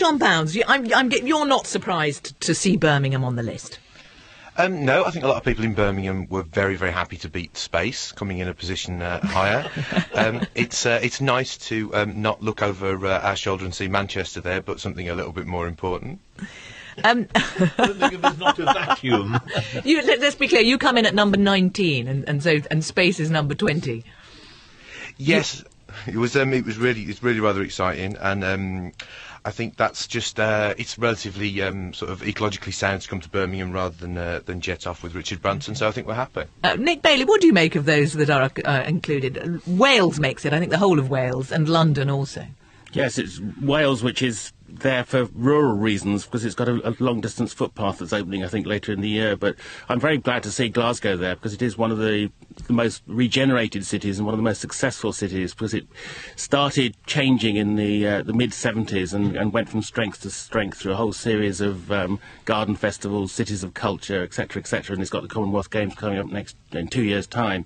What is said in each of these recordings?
John Bounds, you're not surprised to see Birmingham on the list? No, I think a lot of people in Birmingham were very, very happy to beat Space, coming in a position higher. It's nice to not look over our shoulder and see Manchester there, but something a little bit more important. I don't think there's not a vacuum. Let's be clear, you come in at number 19, and Space is number 20. Yes, it's really rather exciting, and I think that's just it's relatively sort of ecologically sound to come to Birmingham rather than jet off with Richard Branson. So I think we're happy. Nick Bailey, what do you make of those that are included? Wales makes it, I think, the whole of Wales, and London also. Yes, it's Wales, which is there for rural reasons, because it's got a long-distance footpath that's opening, I think, later in the year. But I'm very glad to see Glasgow there, because it is one of the most regenerated cities and one of the most successful cities, because it started changing in the mid-70s and went from strength to strength through a whole series of garden festivals, cities of culture, etc., etc. And it's got the Commonwealth Games coming up in 2 years' time.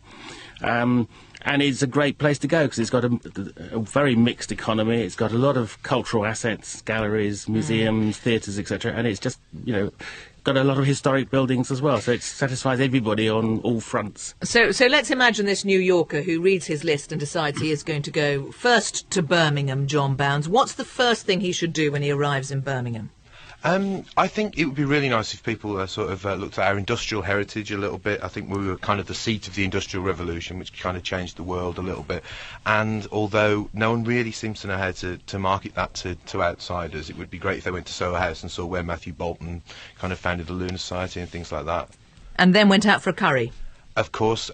And it's a great place to go because it's got a very mixed economy. It's got a lot of cultural assets, galleries, museums, theatres, etc. And it's just, got a lot of historic buildings as well. So it satisfies everybody on all fronts. So let's imagine this New Yorker who reads his list and decides he is going to go first to Birmingham, John Bounds. What's the first thing he should do when he arrives in Birmingham? I think it would be really nice if people looked at our industrial heritage a little bit. I think we were kind of the seat of the Industrial Revolution, which kind of changed the world a little bit. And although no one really seems to know how to market that to outsiders, it would be great if they went to Soho House and saw where Matthew Bolton kind of founded the Lunar Society and things like that. And then went out for a curry? Of course,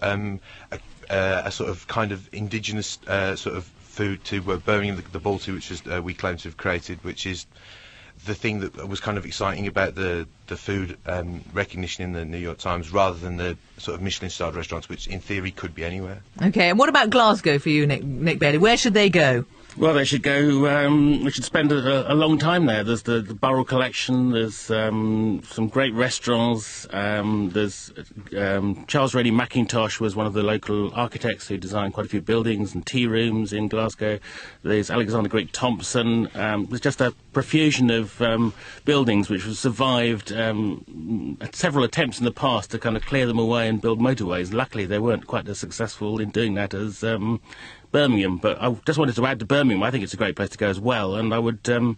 a sort of kind of indigenous sort of food to Birmingham, the Balti, which is we claim to have created, which is the thing that was kind of exciting about the food recognition in the New York Times, rather than the sort of Michelin-starred restaurants, which in theory could be anywhere. OK, and what about Glasgow for you, Nick Bailey? Where should they go? Well, they should go, we should spend a long time there. There's the Burrell Collection, there's some great restaurants, there's Charles Raleigh Mackintosh was one of the local architects who designed quite a few buildings and tea rooms in Glasgow. There's Alexander Greig Thompson. There's just a profusion of buildings which have survived several attempts in the past to kind of clear them away and build motorways. Luckily, they weren't quite as successful in doing that as Birmingham, but I just wanted to add to Birmingham, I think it's a great place to go as well, and I would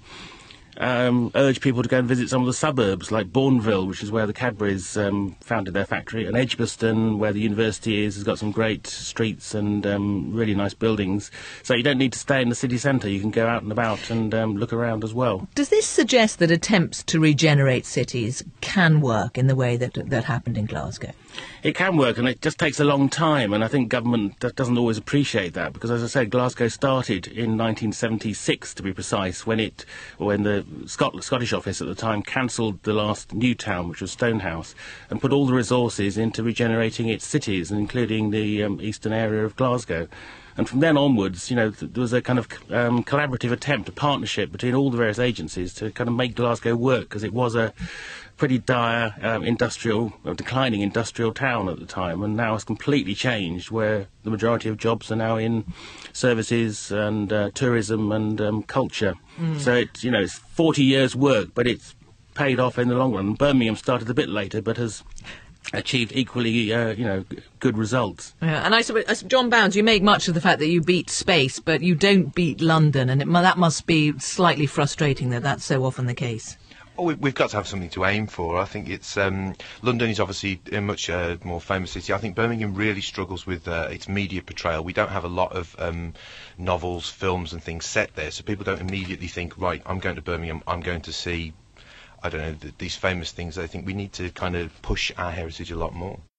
urge people to go and visit some of the suburbs, like Bourneville, which is where the Cadburys founded their factory, and Edgbaston, where the university is, has got some great streets and really nice buildings. So you don't need to stay in the city centre, you can go out and about and look around as well. Does this suggest that attempts to regenerate cities can work in the way that happened in Glasgow? It can work, and it just takes a long time, and I think government doesn't always appreciate that, because, as I said, Glasgow started in 1976, to be precise, when the Scottish office at the time cancelled the last new town, which was Stonehouse, and put all the resources into regenerating its cities, including the eastern area of Glasgow. And from then onwards, there was a kind of collaborative attempt, a partnership between all the various agencies to kind of make Glasgow work, because it was a pretty dire declining industrial town at the time, and now it's completely changed, where the majority of jobs are now in services and tourism and culture. So it's 40 years' work, but it's paid off in the long run. Birmingham started a bit later, but has achieved equally, good results. Yeah, and I suppose, John Bounds, you make much of the fact that you beat Space, but you don't beat London, and that must be slightly frustrating that that's so often the case. Oh, we've got to have something to aim for. I think it's London is obviously a much more famous city. I think Birmingham really struggles with its media portrayal. We don't have a lot of novels, films and things set there, so people don't immediately think, right, I'm going to Birmingham, I'm going to see, I don't know, these famous things. I think we need to kind of push our heritage a lot more.